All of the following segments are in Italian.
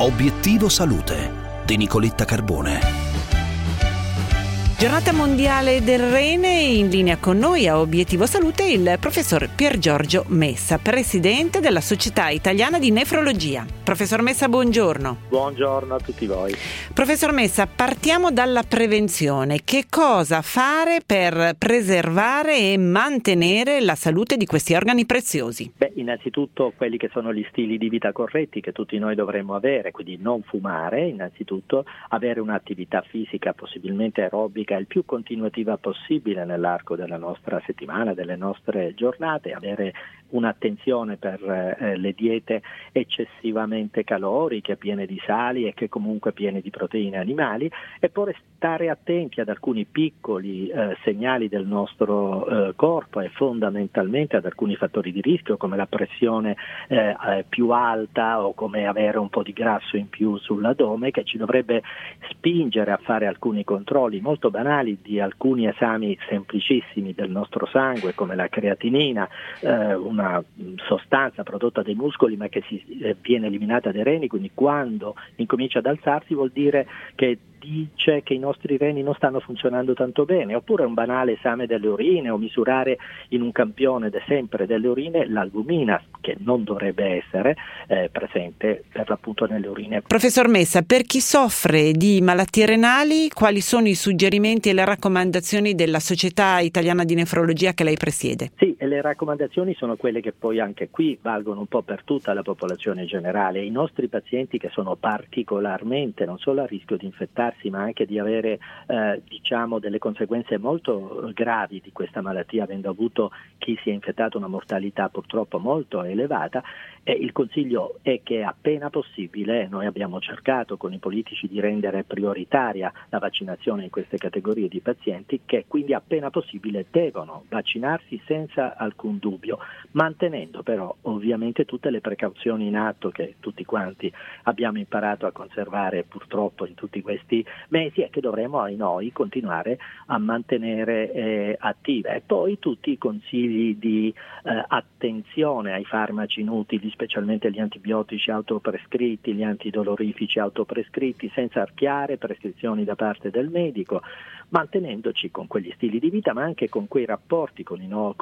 Obiettivo Salute di Nicoletta Carbone. Giornata mondiale del rene, in linea con noi a Obiettivo Salute il professor Piergiorgio Messa, presidente della Società Italiana di Nefrologia. Professor Messa, buongiorno. Buongiorno a tutti voi. Professor Messa, partiamo dalla prevenzione. Che cosa fare per preservare e mantenere la salute di questi organi preziosi? Innanzitutto quelli che sono gli stili di vita corretti che tutti noi dovremmo avere, quindi non fumare innanzitutto, avere un'attività fisica possibilmente aerobica il più continuativa possibile nell'arco della nostra settimana, delle nostre giornate, avere un'attenzione per le diete eccessivamente caloriche, piene di sali e che comunque piene di proteine animali, e poi stare attenti ad alcuni piccoli segnali del nostro corpo e fondamentalmente ad alcuni fattori di rischio come la pressione più alta o come avere un po' di grasso in più sull'addome, che ci dovrebbe spingere a fare alcuni controlli molto banali di alcuni esami semplicissimi del nostro sangue come la creatinina, una sostanza prodotta dai muscoli ma che viene eliminata dai reni, quindi quando incomincia ad alzarsi vuol dire che dice che i nostri reni non stanno funzionando tanto bene, oppure un banale esame delle urine o misurare in un campione sempre delle urine l'albumina, che non dovrebbe essere presente per l'appunto nelle urine. Professor Messa, per chi soffre di malattie renali, quali sono i suggerimenti e le raccomandazioni della Società Italiana di Nefrologia che lei presiede? Sì, e le raccomandazioni sono quelle che poi anche qui valgono un po' per tutta la popolazione generale. I nostri pazienti che sono particolarmente non solo a rischio di infettarsi ma anche di avere delle conseguenze molto gravi di questa malattia, avendo avuto chi si è infettato una mortalità purtroppo molto elevata, e il consiglio è che appena possibile, noi abbiamo cercato con i politici di rendere prioritaria la vaccinazione in queste categorie di pazienti, che quindi appena possibile devono vaccinarsi senza alcun dubbio, mantenendo però ovviamente tutte le precauzioni in atto che tutti quanti abbiamo imparato a conservare purtroppo in tutti questi mesi e che dovremo noi continuare a mantenere attive. E poi tutti i consigli di attenzione ai farmaci inutili, specialmente gli antibiotici autoprescritti, gli antidolorifici autoprescritti, senza archiare prescrizioni da parte del medico, mantenendoci con quegli stili di vita ma anche con quei rapporti con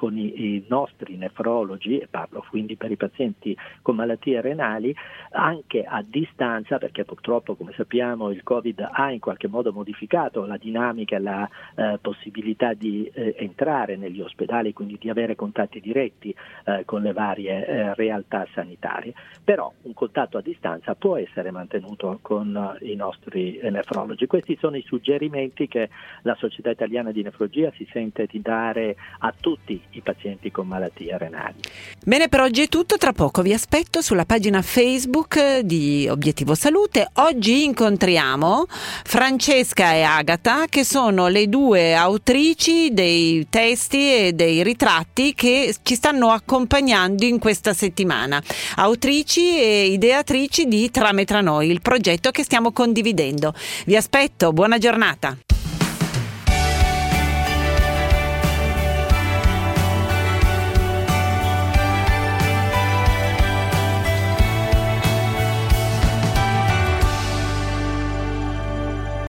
i nostri nefrologi, e parlo quindi per i pazienti con malattie renali, anche a distanza, perché purtroppo come sappiamo il Covid ha in qualche modo modificato la dinamica e la possibilità di entrare negli ospedali, quindi di avere contatti diretti con le varie realtà sanitarie, però un contatto a distanza può essere mantenuto con i nostri nefrologi. Questi sono i suggerimenti che la Società Italiana di Nefrologia si sente di dare a tutti i pazienti con malattie renali. Bene, per oggi è tutto, tra poco vi aspetto sulla pagina Facebook di Obiettivo Salute. Oggi incontriamo Francesca e Agata, che sono le due autrici dei testi e dei ritratti che ci stanno accompagnando in questa settimana. Autrici e ideatrici di Trame tra noi, il progetto che stiamo condividendo. Vi aspetto, buona giornata.